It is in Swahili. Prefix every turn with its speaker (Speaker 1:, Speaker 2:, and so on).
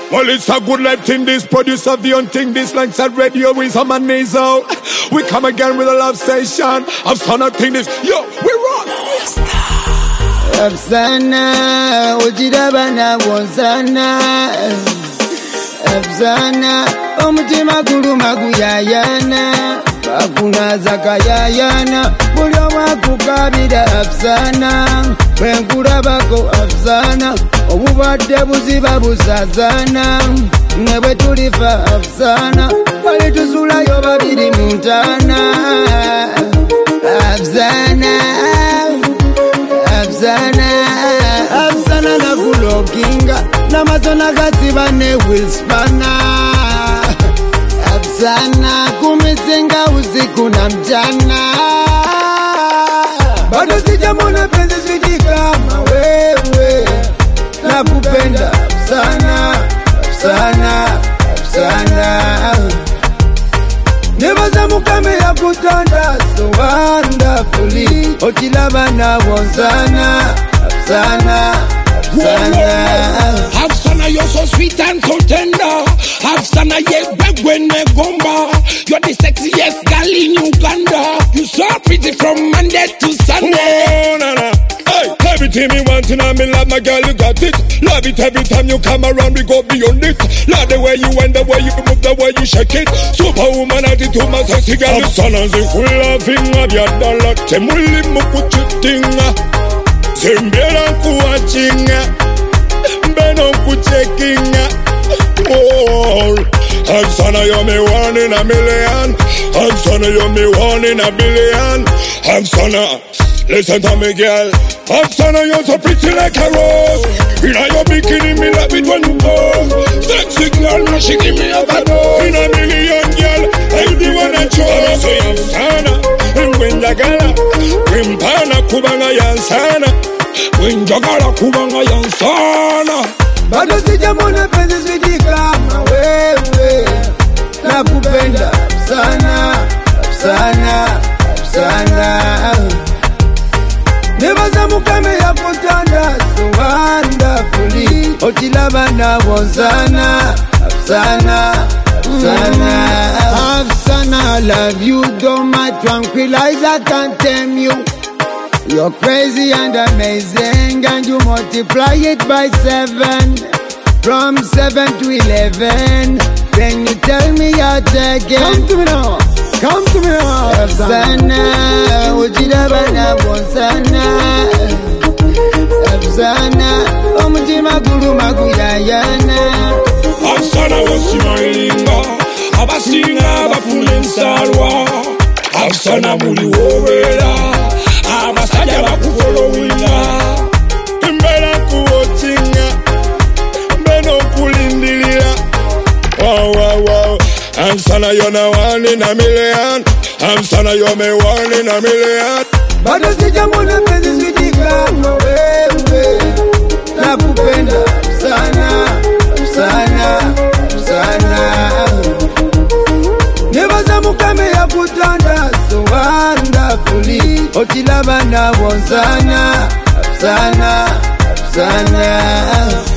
Speaker 1: Well, it's a good life thing, this produce of the unthing, this like said radio is on my nasal. We come again with a love station. I've son of thing this, yo, we rock.
Speaker 2: Afsana, ujidabana wonsana. Afsana, omutima kuluma kuyayana. Hakuna zakayayana, bulyo mwakukabira Afsana. Bwenkulabako Afsana, obubadde buziba busazana. Nebwe tulifa Afsana, balituzulayo babiri mu ntaana. Afsana, Afsana, Afsana nakulokinga, namazona gasiba ne wispana. Afsana kumizinga usiku na mchana. Bado sijamona penzi switi kama wewe. Nakupenda Afsana, Afsana, Afsana. Nebaza mukame ya kutanda so wonderfully. Ochilaba na wonsana, Afsana, Afsana.
Speaker 3: Afsana, you're so sweet and so tender. Afsana, when gomba. You're the sexiest girl in Uganda. You so pretty from Monday to Sunday.
Speaker 1: Oh, na, na. Hey, everything me want and me love my girl, you got it. Love it every time you come around, we go beyond it. Love the way you went, the way you move, the way you shake it. Superwoman attitude, my sexy girl. Afsana zikula finga byadala, temuli mukuchutinga. Zembela kuwachinga, mbeno kuchekinga. Oh, Afsana, you're me one in a million. Afsana, you're me one in a billion. Afsana, listen to me, girl. Afsana, you're so pretty like a rose. In your bikini, me love it when you pose. Sexy girl, now she give me a overdose. In a million, girl, I the one I chose. So Afsana, when jagala, when pana kubanga yansana, when jagala kubanga yansana.
Speaker 2: Bado sijamona penzi switi kama wewe. Nakupenda Afsana, Afsana, Afsana. Nebaza mukame ya kutanda so wonderfully. Ochilaba na wonsana, Afsana, Afsana. Afsana, I love you, though my tranquilizer can't tame you. You're crazy and amazing, and you multiply it by 7. From 7 to 11, then you tell me you're taking. Come to me now, come to me now. Afsana, ujidabana wonsana. Afsana, omutima kuluma kuyayana.
Speaker 3: Afsana wosimalinga, abasinga bafuna ensaalwa. Afsana muli wowera, abasajja bakufolowinga.
Speaker 1: Mbera kuwochinga, mbeno kulindilira. Wow, wow, wow. Afsana, you're the one in a million. Afsana, you're me one in a million.
Speaker 2: Bado sijamona penzi switi kama wewe. Nakupenda Afsana, Afsana, Afsana. Nebaza mukame ya kutanda so wonderfully. Ochilaba na wonsana, Afsana, Afsana.